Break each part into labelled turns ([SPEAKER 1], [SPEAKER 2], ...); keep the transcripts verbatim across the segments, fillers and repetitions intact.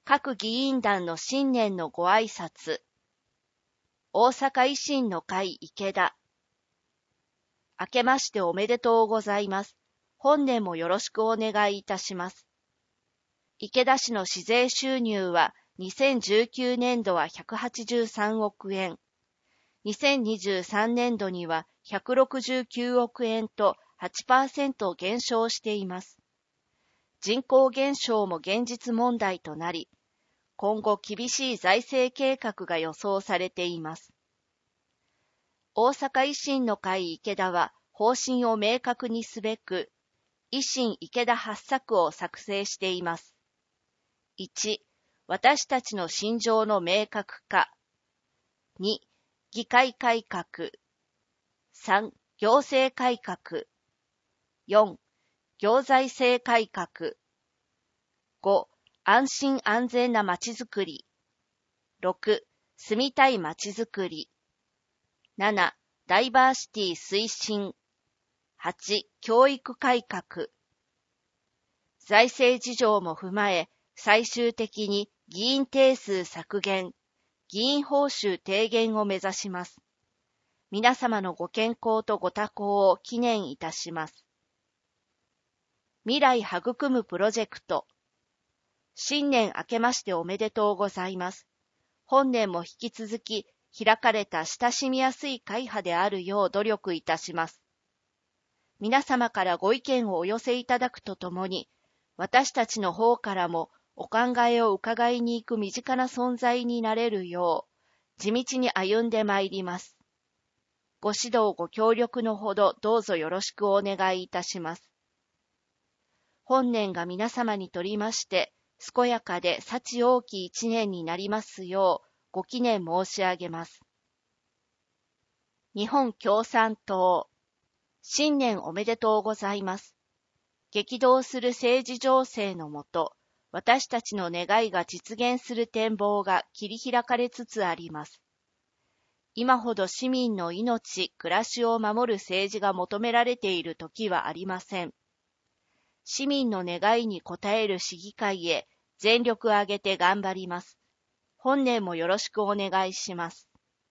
[SPEAKER 1] 各議員団の新年のご挨拶。大阪維新の会池田。明けましておめでとうございます。本年もよろしくお願いいたします。池田市の市税収入はにせんじゅうきゅうねんどはひゃくはちじゅうさんおくえん、にせんにじゅうさんねんどにはひゃくろくじゅうきゅうおくえんと はちパーセント 減少しています。人口減少も現実問題となり、今後厳しい財政計画が予想されています。大阪維新の会池田は方針を明確にすべく、維新池田はっさくを作成しています。いち、私たちの信条の明確化。に、議会改革。さん、行政改革。よん、行財政改革。ご、安心安全なまちづくり。ろく、住みたいまちづくり。なな、ダイバーシティ推進。はち、教育改革。財政事情も踏まえ、最終的に議員定数削減、議員報酬低減を目指します。皆様のご健康とご多幸を祈念いたします。未来育むプロジェクト。新年明けましておめでとうございます。本年も引き続き開かれた親しみやすい会派であるよう努力いたします。皆様からご意見をお寄せいただくとともに、私たちの方からもお考えを伺いに行く身近な存在になれるよう、地道に歩んでまいります。ご指導ご協力のほどどうぞよろしくお願いいたします。本年が皆様にとりまして、健やかで幸多き一年になりますよう、ご祈念申し上げます。日本共産党、新年おめでとうございます。激動する政治情勢のもと、私たちの願いが実現する展望が切り開かれつつあります。今ほど市民の命、暮らしを守る政治が求められている時はありません。市民の願いに応える市議会へ全力を挙げて頑張ります。本年もよろしくお願いします。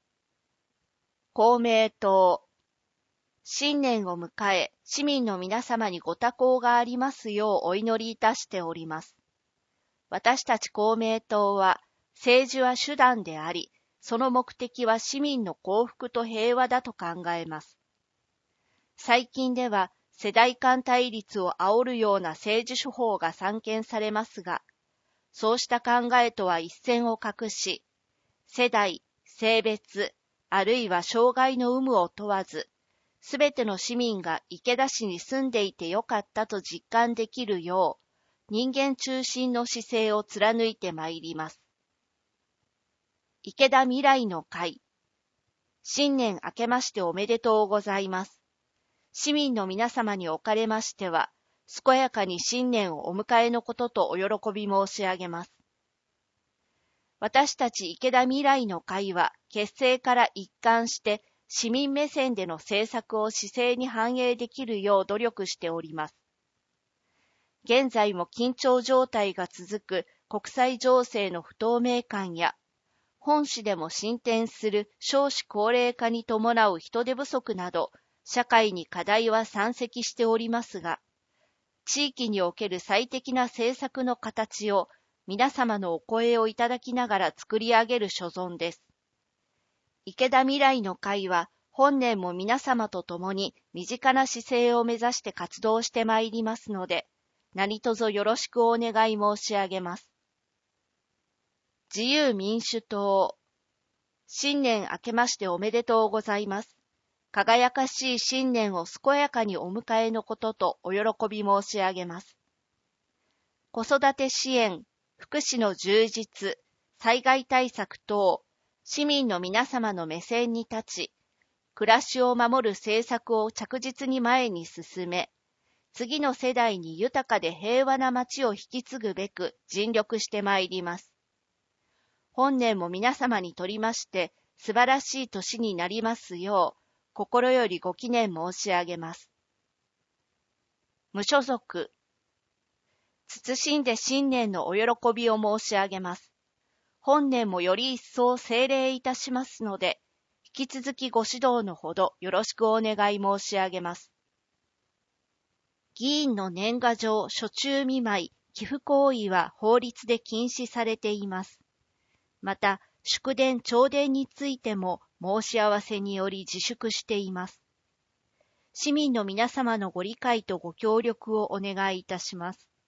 [SPEAKER 1] 公明党、新年を迎え、市民の皆様にご多幸がありますようお祈りいたしております。私たち公明党は、政治は手段であり、その目的は市民の幸福と平和だと考えます。最近では、世代間対立を煽るような政治手法が散見されますが、そうした考えとは一線を画し、世代、性別、あるいは障害の有無を問わず、すべての市民が池田市に住んでいてよかったと実感できるよう、人間中心の姿勢を貫いてまいります。池田未来の会。新年明けましておめでとうございます。市民の皆様におかれましては、健やかに新年をお迎えのこととお喜び申し上げます。私たち池田未来の会は、結成から一貫して、市民目線での政策を市政に反映できるよう努力しております。現在も緊張状態が続く国際情勢の不透明感や、本市でも進展する少子高齢化に伴う人手不足など、社会に課題は山積しておりますが、地域における最適な政策の形を皆様のお声をいただきながら作り上げる所存です。池田未来の会は本年も皆様と共に身近な姿勢を目指して活動してまいりますので、何卒よろしくお願い申し上げます。自由民主党、新年明けましておめでとうございます。輝かしい新年を健やかにお迎えのこととお喜び申し上げます。子育て支援、福祉の充実、災害対策等、市民の皆様の目線に立ち、暮らしを守る政策を着実に前に進め、次の世代に豊かで平和な街を引き継ぐべく尽力してまいります。本年も皆様にとりまして素晴らしい年になりますよう、心よりご祈念申し上げます。無所属。 謹んで新年のお喜びを申し上げます。本年もより一層精励いたしますので、引き続きご指導のほどよろしくお願い申し上げます。議員の年賀状、暑中見舞い、寄付行為は法律で禁止されています。また、祝電、弔電についても申し合わせにより自粛しています。市民の皆様のご理解とご協力をお願いいたします。